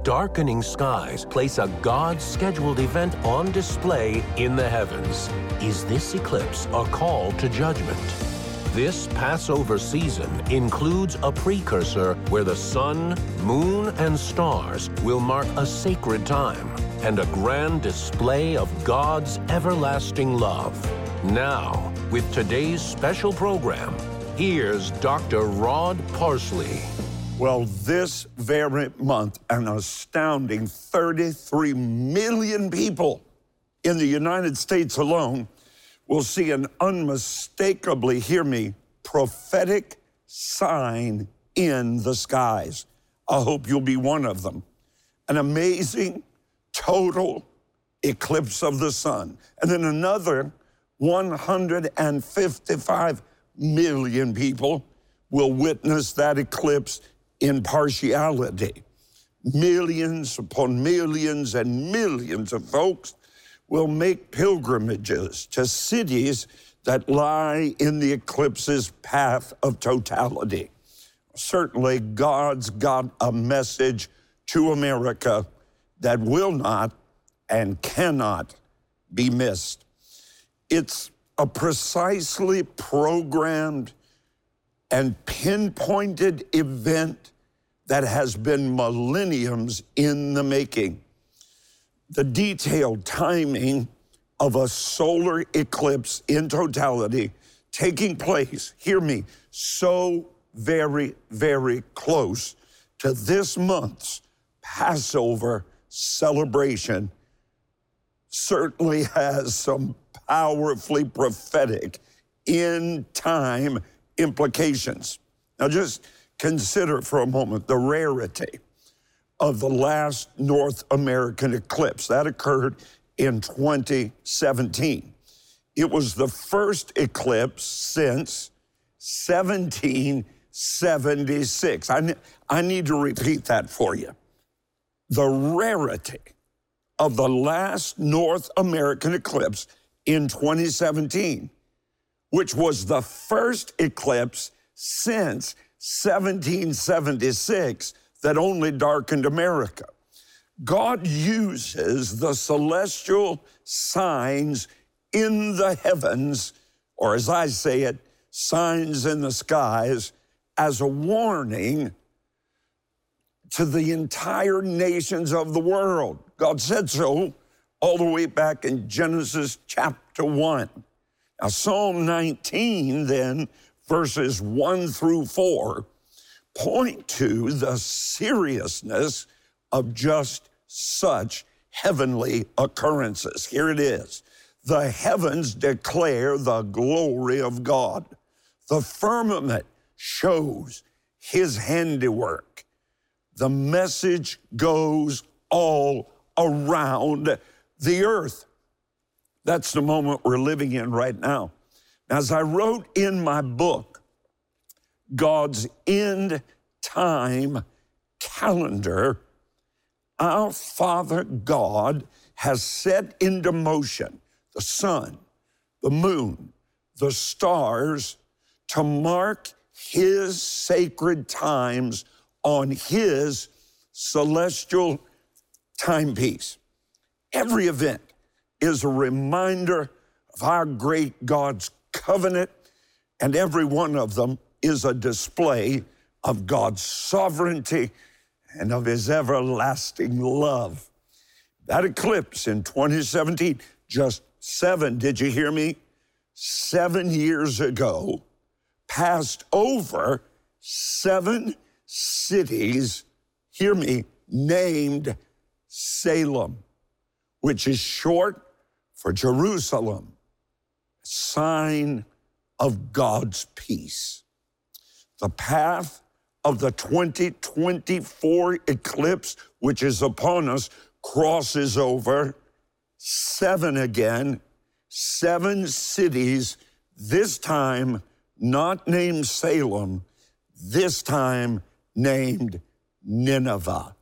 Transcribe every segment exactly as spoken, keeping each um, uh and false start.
darkening skies place a God-scheduled event on display in the heavens. Is this eclipse a call to judgment? This Passover season includes a precursor where the sun, moon, and stars will mark a sacred time and a grand display of God's everlasting love. Now, with today's special program, here's Doctor Rod Parsley. Well, this very month, an astounding thirty-three million people in the United States alone will see an unmistakably, hear me, prophetic sign in the skies. I hope you'll be one of them. An amazing total eclipse of the sun. And then another one hundred fifty-five million people will witness that eclipse in partiality. Millions upon millions and millions of folks will make pilgrimages to cities that lie in the eclipse's path of totality. Certainly, God's got a message to America that will not and cannot be missed. It's a precisely programmed and pinpointed event that has been millenniums in the making. The detailed timing of a solar eclipse in totality taking place, hear me, so very, very close to this month's Passover celebration certainly has some powerfully prophetic in-time implications. Now just consider for a moment the rarity of the last North American eclipse. That occurred in twenty seventeen. It was the first eclipse since seventeen seventy-six. I, ne- I need to repeat that for you. The rarity of the last North American eclipse in twenty seventeen, which was the first eclipse since seventeen seventy-six that only darkened America. God uses the celestial signs in the heavens, or as I say it, signs in the skies, as a warning to the entire nations of the world. God said so all the way back in Genesis chapter one. Now, Psalm nineteen, then, verses one through four, point to the seriousness of just such heavenly occurrences. Here it is. The heavens declare the glory of God. The firmament shows his handiwork. The message goes all around the earth. That's the moment we're living in right now. As I wrote in my book, God's end time calendar, our Father God has set into motion the sun, the moon, the stars to mark his sacred times on his celestial timepiece. Every event is a reminder of our great God's covenant, and every one of them is a display of God's sovereignty and of his everlasting love. That eclipse in twenty seventeen, just seven, did you hear me? Seven years ago, passed over seven cities, hear me, named Salem, which is short for Jerusalem, a sign of God's peace. The path of the twenty twenty-four eclipse, which is upon us, crosses over seven again, seven cities, this time not named Salem, this time named Nineveh.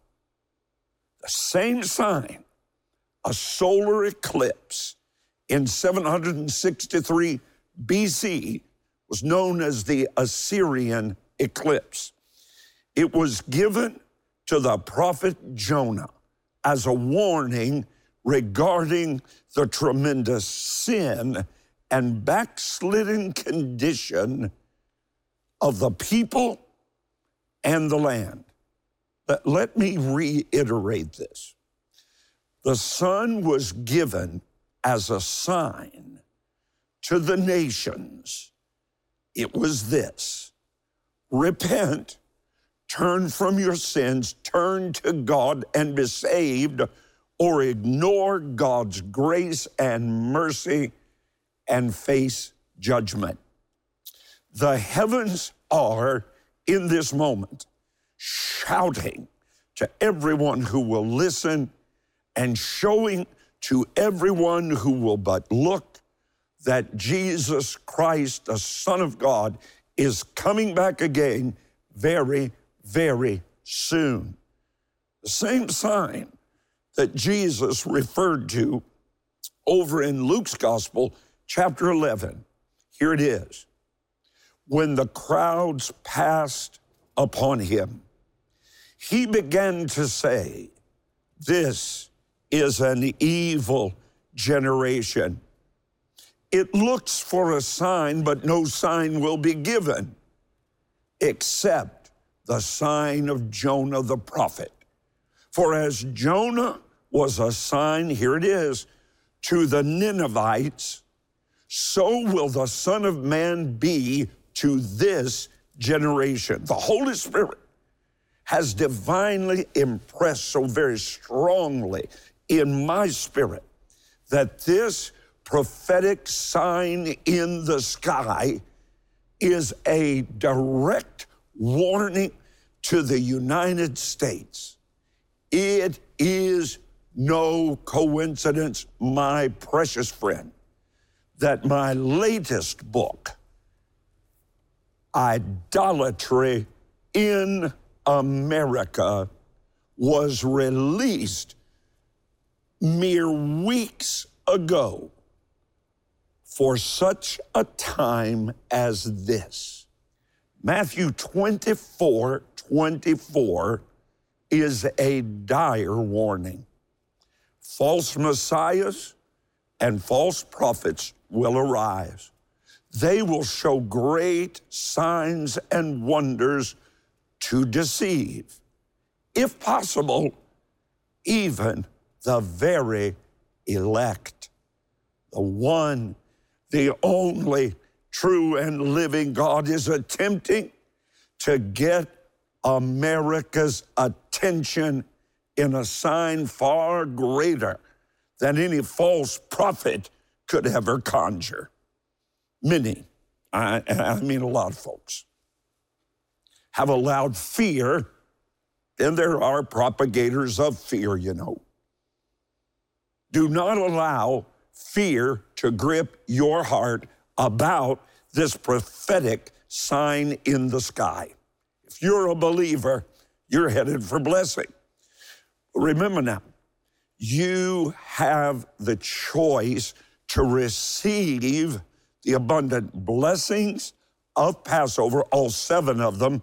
The same sign, a solar eclipse in seven hundred sixty-three B C, was known as the Assyrian eclipse. It was given to the prophet Jonah as a warning regarding the tremendous sin and backslidden condition of the people and the land. But let me reiterate this. The Son was given as a sign to the nations. It was this: repent, turn from your sins, turn to God and be saved, or ignore God's grace and mercy and face judgment. The heavens are, in this moment, shouting to everyone who will listen and showing to everyone who will but look that Jesus Christ, the Son of God, is coming back again very, very soon. The same sign that Jesus referred to over in Luke's Gospel, chapter eleven. Here it is. When the crowds passed upon him, he began to say, "This is an evil generation. It looks for a sign, but no sign will be given, except the sign of Jonah the prophet. For as Jonah was a sign," here it is, "to the Ninevites, so will the Son of Man be to this generation." The Holy Spirit has divinely impressed so very strongly in my spirit that this prophetic sign in the sky is a direct warning to the United States. It is no coincidence, my precious friend, that my latest book, Idolatry in America, was released mere weeks ago for such a time as this. Matthew twenty-four twenty-four is a dire warning. False messiahs and false prophets will arise. They will show great signs and wonders to deceive, if possible, even the very elect. The one, the only true and living God is attempting to get America's attention in a sign far greater than any false prophet could ever conjure. Many, I, I mean a lot of folks, have allowed fear, and there are propagators of fear, you know. Do not allow fear to grip your heart about this prophetic sign in the sky. If you're a believer, you're headed for blessing. Remember now, you have the choice to receive the abundant blessings of Passover, all seven of them.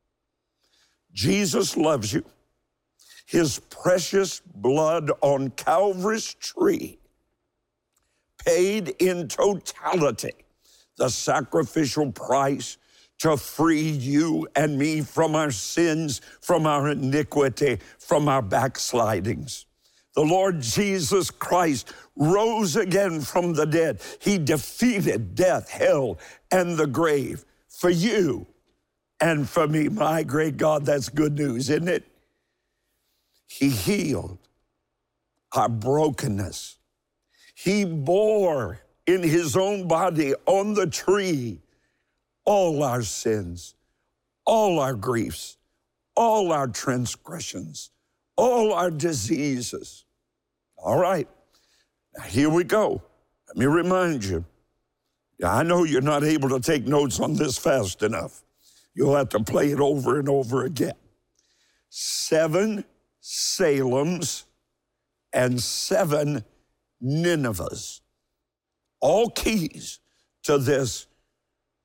Jesus loves you. His precious blood on Calvary's tree paid in totality the sacrificial price to free you and me from our sins, from our iniquity, from our backslidings. The Lord Jesus Christ rose again from the dead. He defeated death, hell, and the grave for you and for me. My great God, that's good news, isn't it? He healed our brokenness. He bore in his own body on the tree all our sins, all our griefs, all our transgressions, all our diseases. All right, now here we go. Let me remind you. I know you're not able to take notes on this fast enough. You'll have to play it over and over again. Seven Salems and seven Ninevehs. All keys to this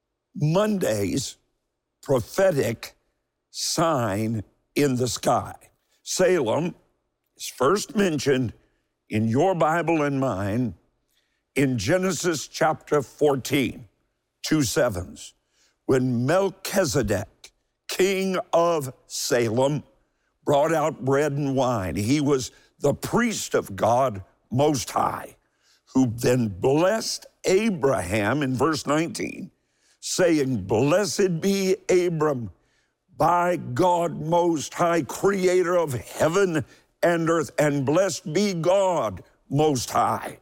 Monday's prophetic sign in the sky. Salem is first mentioned in your Bible and mine in Genesis chapter fourteen, two sevens, when Melchizedek, king of Salem, brought out bread and wine. He was the priest of God Most High, who then blessed Abraham in verse nineteen, saying, "Blessed be Abram by God Most High, creator of heaven and earth, and blessed be God Most High."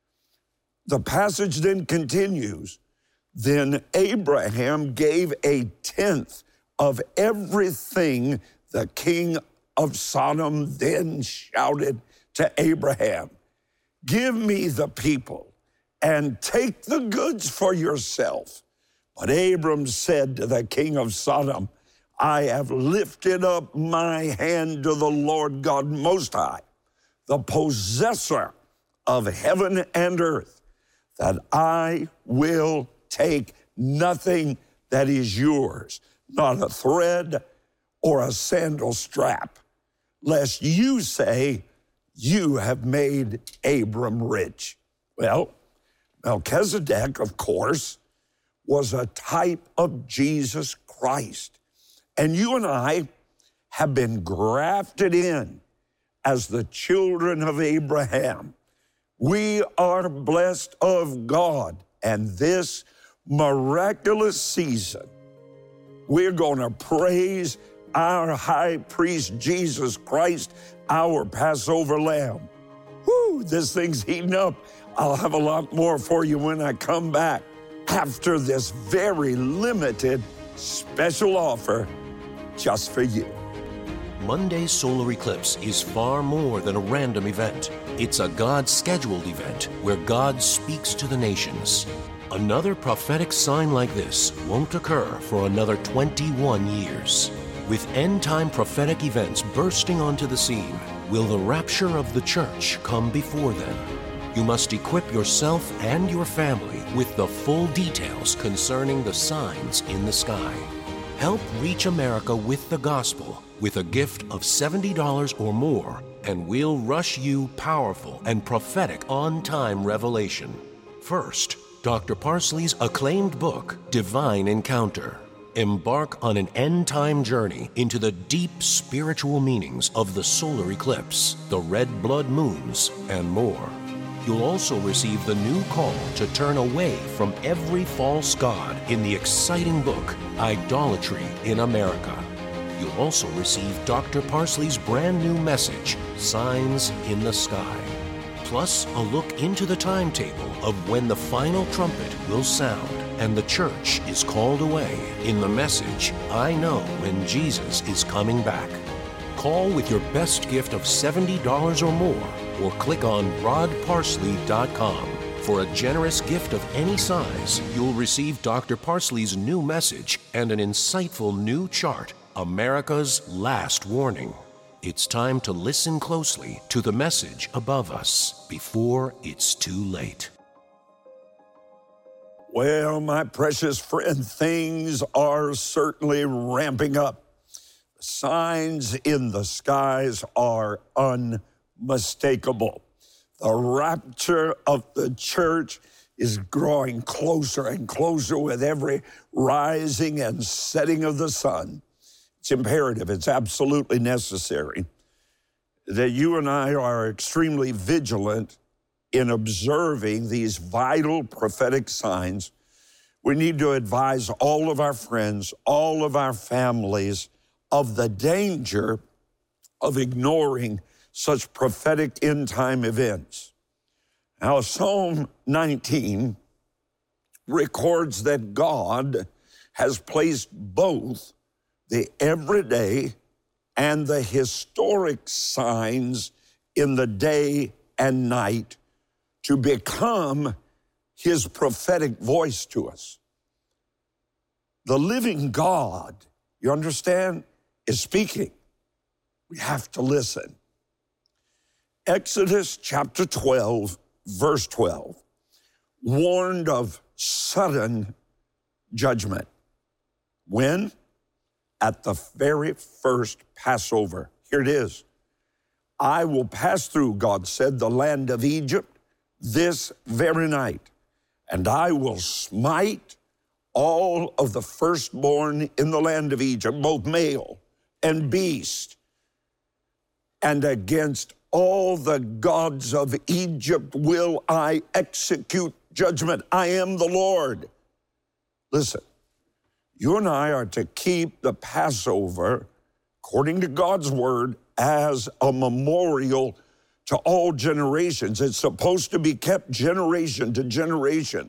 The passage then continues, "Then Abraham gave a tenth of everything. The king of Sodom then shouted to Abraham, 'Give me the people and take the goods for yourself.' But Abram said to the king of Sodom, 'I have lifted up my hand to the Lord God Most High, the possessor of heaven and earth, that I will take nothing that is yours, not a thread or a sandal strap, lest you say, you have made Abram rich.'" Well, Melchizedek, of course, was a type of Jesus Christ. And you and I have been grafted in as the children of Abraham. We are blessed of God. And this miraculous season, we're going to praise our high priest, Jesus Christ, our Passover lamb. Woo, this thing's heating up. I'll have a lot more for you when I come back after this very limited special offer just for you. Monday's solar eclipse is far more than a random event. It's a God-scheduled event where God speaks to the nations. Another prophetic sign like this won't occur for another twenty-one years. With end-time prophetic events bursting onto the scene, will the rapture of the church come before then? You must equip yourself and your family with the full details concerning the signs in the sky. Help reach America with the gospel with a gift of seventy dollars or more, and we'll rush you powerful and prophetic on-time revelation. First, Doctor Parsley's acclaimed book, Divine Encounter. Embark on an end-time journey into the deep spiritual meanings of the solar eclipse, the red blood moons, and more. You'll also receive the new call to turn away from every false god in the exciting book, Idolatry in America. You'll also receive Doctor Parsley's brand new message, Signs in the Sky. Plus, a look into the timetable of when the final trumpet will sound and the church is called away in the message, I Know When Jesus is Coming Back. Call with your best gift of seventy dollars or more, or click on rod parsley dot com. For a generous gift of any size, you'll receive Doctor Parsley's new message and an insightful new chart, America's Last Warning. It's time to listen closely to the message above us before it's too late. Well, my precious friend, things are certainly ramping up. The signs in the skies are unmistakable. The rapture of the church is growing closer and closer with every rising and setting of the sun. It's imperative, it's absolutely necessary that you and I are extremely vigilant in observing these vital prophetic signs. We need to advise all of our friends, all of our families of the danger of ignoring such prophetic end-time events. Now, Psalm nineteen records that God has placed both the everyday and the historic signs in the day and night to become his prophetic voice to us. The living God, you understand, is speaking. We have to listen. Exodus chapter twelve, verse twelve, warned of sudden judgment. When? At the very first Passover. Here it is. I will pass through, God said, the land of Egypt this very night, and I will smite all of the firstborn in the land of Egypt, both male and beast, and against all the gods of Egypt will I execute judgment. I am the Lord. Listen, you and I are to keep the Passover, according to God's word, as a memorial to all generations. It's supposed to be kept generation to generation.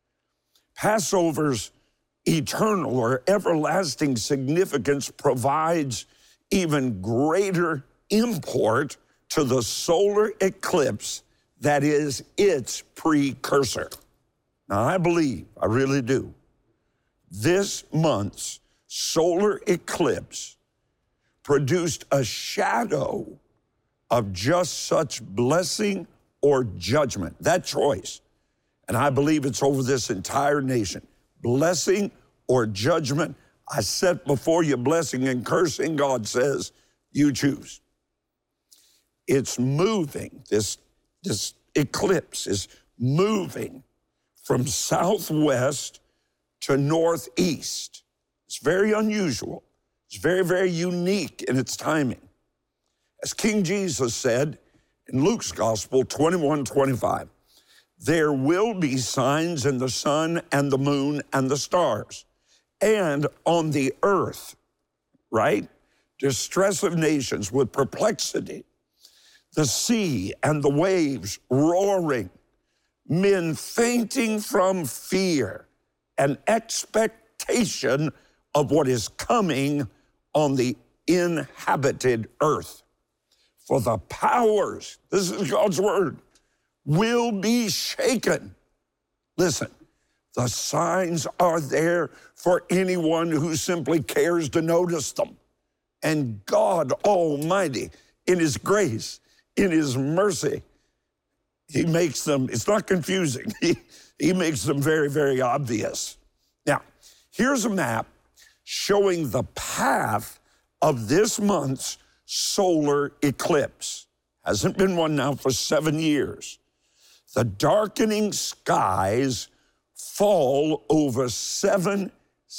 Passover's eternal or everlasting significance provides even greater import to the solar eclipse that is its precursor. Now, I believe, I really do, this month's solar eclipse produced a shadow of just such blessing or judgment, that choice. And I believe it's over this entire nation. Blessing or judgment, I set before you blessing and cursing, God says, you choose. It's moving, this, this eclipse is moving from southwest to northeast. It's very unusual. It's very, very unique in its timing. As King Jesus said in Luke's Gospel twenty-one twenty-five, there will be signs in the sun and the moon and the stars, and on the earth, right? Distress of nations with perplexity, the sea and the waves roaring, men fainting from fear and expectation of what is coming on the inhabited earth. For the powers, this is God's word, will be shaken. Listen, the signs are there for anyone who simply cares to notice them. And God Almighty, in His grace, in His mercy, He makes them, it's not confusing, He, he makes them very, very obvious. Now, here's a map showing the path of this month's solar eclipse. Hasn't been one now for seven years. The darkening skies fall over seven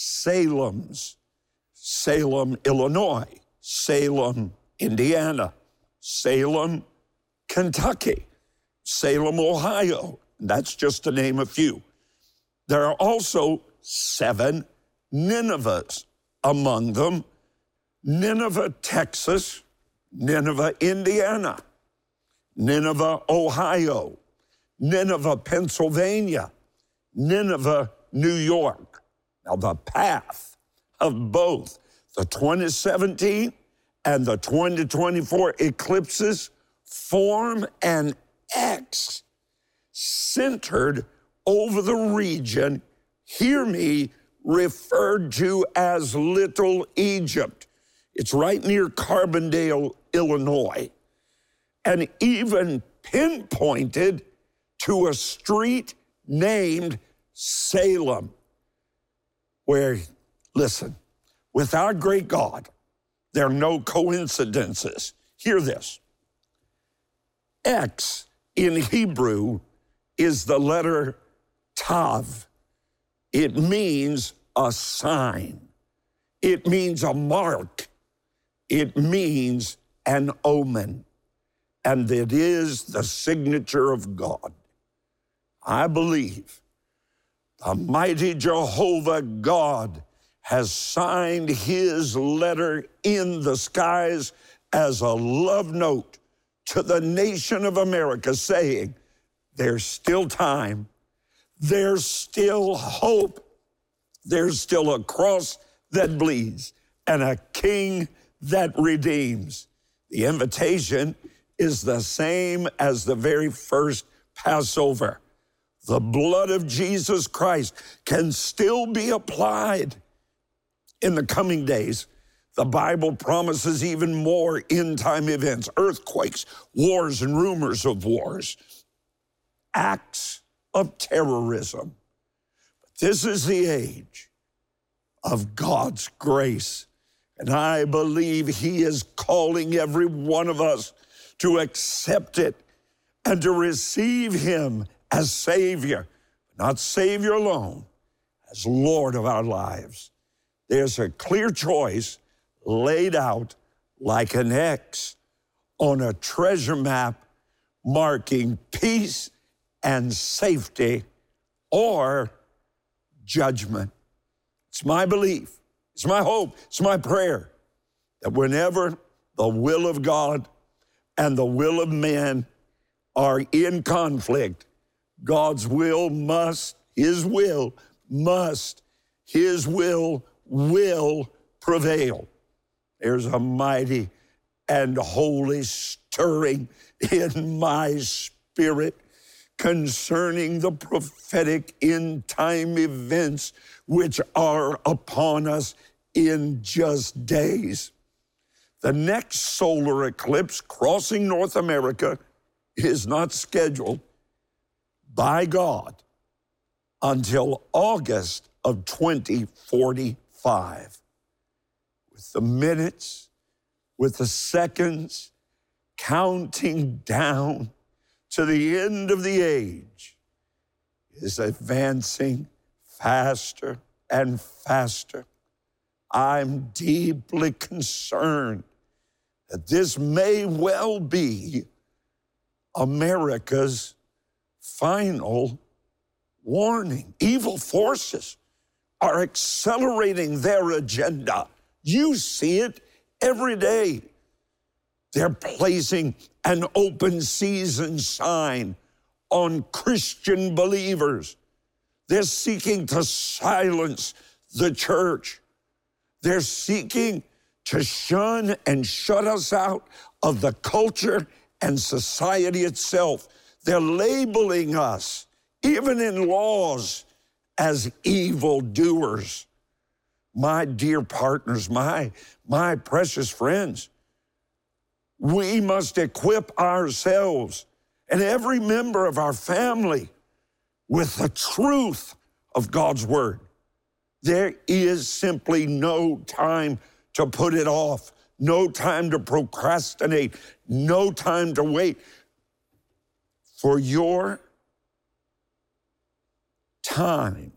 Salems. Salem, Illinois, Salem, Indiana, Salem, Kentucky, Salem, Ohio. That's just to name a few. There are also seven Ninevehs among them. Nineveh, Texas, Nineveh, Indiana, Nineveh, Ohio, Nineveh, Pennsylvania, Nineveh, New York. Now, the path of both the twenty seventeen and the twenty twenty-four eclipses form an X centered over the region, hear me, referred to as Little Egypt. It's right near Carbondale, Illinois, and even pinpointed to a street named Salem, where, listen, with our great God, there are no coincidences. Hear this. X in Hebrew is the letter Tav. It means a sign. It means a mark. It means an omen. And it is the signature of God. I believe the mighty Jehovah God has signed His letter in the skies as a love note to the nation of America, saying, there's still time, there's still hope, there's still a cross that bleeds and a king that redeems. The invitation is the same as the very first Passover. The blood of Jesus Christ can still be applied in the coming days. The Bible promises even more end-time events, earthquakes, wars and rumors of wars, acts of terrorism. But this is the age of God's grace. And I believe He is calling every one of us to accept it and to receive him as Savior, not Savior alone, as Lord of our lives. There's a clear choice laid out like an X on a treasure map marking peace and safety or judgment. It's my belief, it's my hope, it's my prayer that whenever the will of God and the will of man are in conflict, God's will must, his will must, his will will prevail. There's a mighty and holy stirring in my spirit concerning the prophetic end-time events which are upon us in just days. The next solar eclipse crossing North America is not scheduled by God until August of twenty forty-five. With the minutes, with the seconds counting down to the end of the age is advancing faster and faster. I'm deeply concerned that this may well be America's final warning. Evil forces are accelerating their agenda. You see it every day. They're placing an open season sign on Christian believers. They're seeking to silence the church. They're seeking to shun and shut us out of the culture and society itself. They're labeling us, even in laws, as evildoers. My dear partners, my, my precious friends, we must equip ourselves and every member of our family with the truth of God's word. There is simply no time to put it off, no time to procrastinate, no time to wait. For your time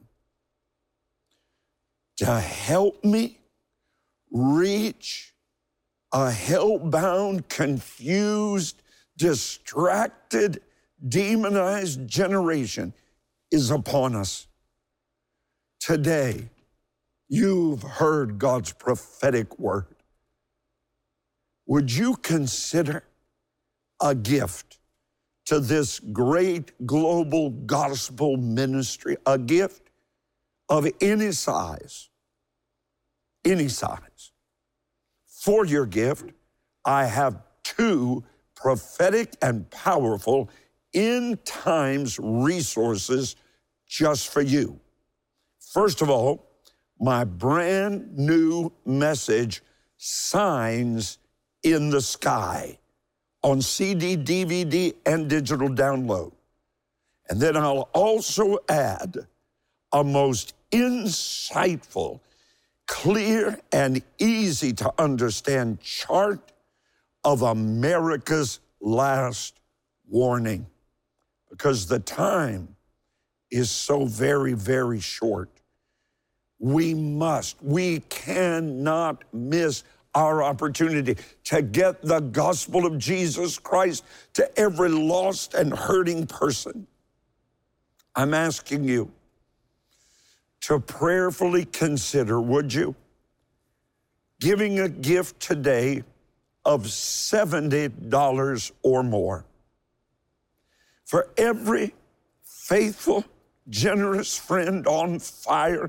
to help me reach a hell-bound, confused, distracted, demonized generation is upon us. Today, you've heard God's prophetic word. Would you consider a gift to this great global gospel ministry, a gift of any size, any size? For your gift, I have two prophetic and powerful end times resources just for you. First of all, my brand new message, Signs in the Sky, on C D, D V D, and digital download. And then I'll also add a most insightful, clear, and easy to understand chart of America's last warning, because the time is so very, very short. We must, we cannot miss our opportunity to get the gospel of Jesus Christ to every lost and hurting person. I'm asking you to prayerfully consider, would you, giving a gift today of seventy dollars or more. For every faithful, generous friend on fire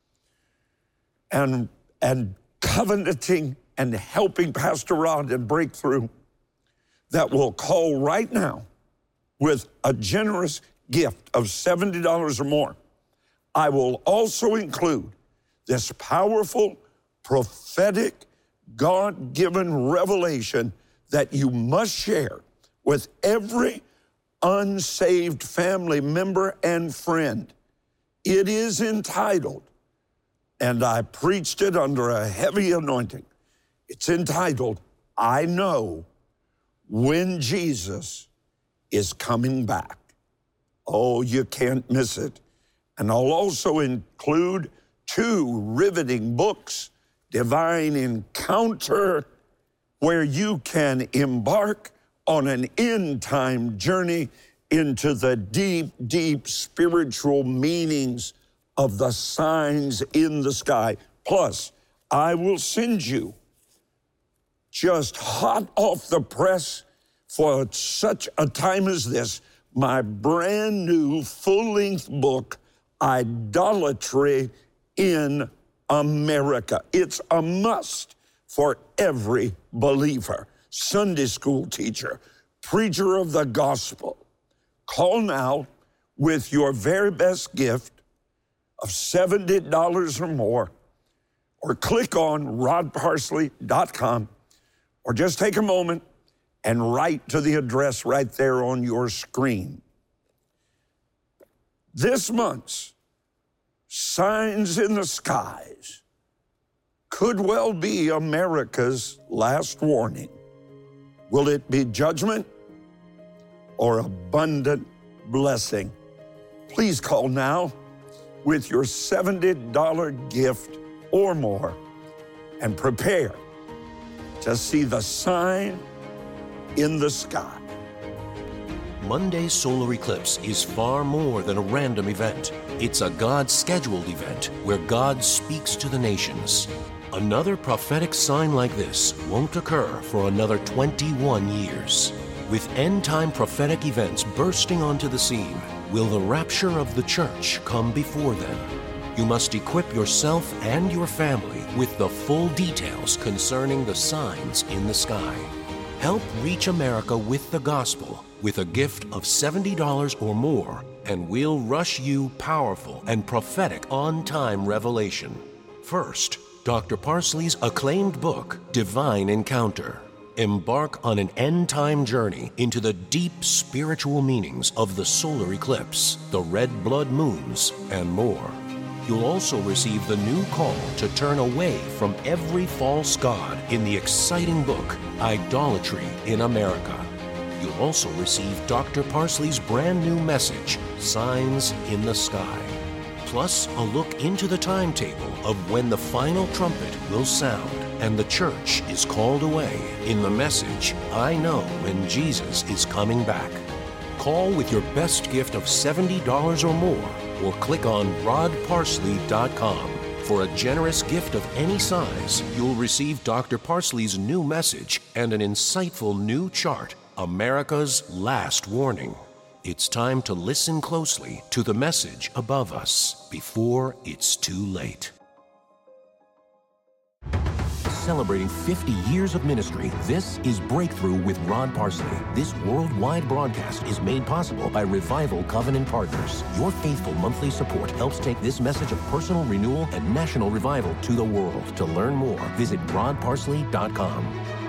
and, and covenanting and helping Pastor Rod and Breakthrough that will call right now with a generous gift of seventy dollars or more, I will also include this powerful, prophetic, God-given revelation that you must share with every unsaved family member and friend. It is entitled, and I preached it under a heavy anointing, it's entitled, I Know when Jesus is coming back. Oh, you can't miss it. And I'll also include two riveting books, Divine Encounter, where you can embark on an end-time journey into the deep, deep spiritual meanings of the signs in the sky. Plus, I will send you, just hot off the press for such a time as this, my brand new full-length book, Idolatry in America. It's a must for every believer, Sunday school teacher, preacher of the gospel. Call now with your very best gift of seventy dollars or more, or click on rod parsley dot com, or just take a moment and write to the address right there on your screen. This month's Signs in the Skies could well be America's last warning. Will it be judgment or abundant blessing? Please call now with your seventy dollars gift or more and prepare to see the sign in the sky. Monday's solar eclipse is far more than a random event. It's a God-scheduled event where God speaks to the nations. Another prophetic sign like this won't occur for another twenty-one years. With end-time prophetic events bursting onto the scene, will the rapture of the church come before then? You must equip yourself and your family with the full details concerning the signs in the sky. Help reach America with the gospel with a gift of seventy dollars or more, and we'll rush you powerful and prophetic on-time revelation. First, Doctor Parsley's acclaimed book, Divine Encounter. Embark on an end-time journey into the deep spiritual meanings of the solar eclipse, the red blood moons, and more. You'll also receive the new call to turn away from every false god in the exciting book, Idolatry in America. You'll also receive Doctor Parsley's brand new message, Signs in the Sky. Plus, a look into the timetable of when the final trumpet will sound and the church is called away in the message, I Know When Jesus is Coming Back. Call with your best gift of seventy dollars or more, or click on rod parsley dot com. For a generous gift of any size, you'll receive Doctor Parsley's new message and an insightful new chart, America's Last Warning. It's time to listen closely to the message above us before it's too late. Celebrating fifty years of ministry, this is Breakthrough with Rod Parsley. This worldwide broadcast is made possible by Revival Covenant Partners. Your faithful monthly support helps take this message of personal renewal and national revival to the world. To learn more, visit rod parsley dot com.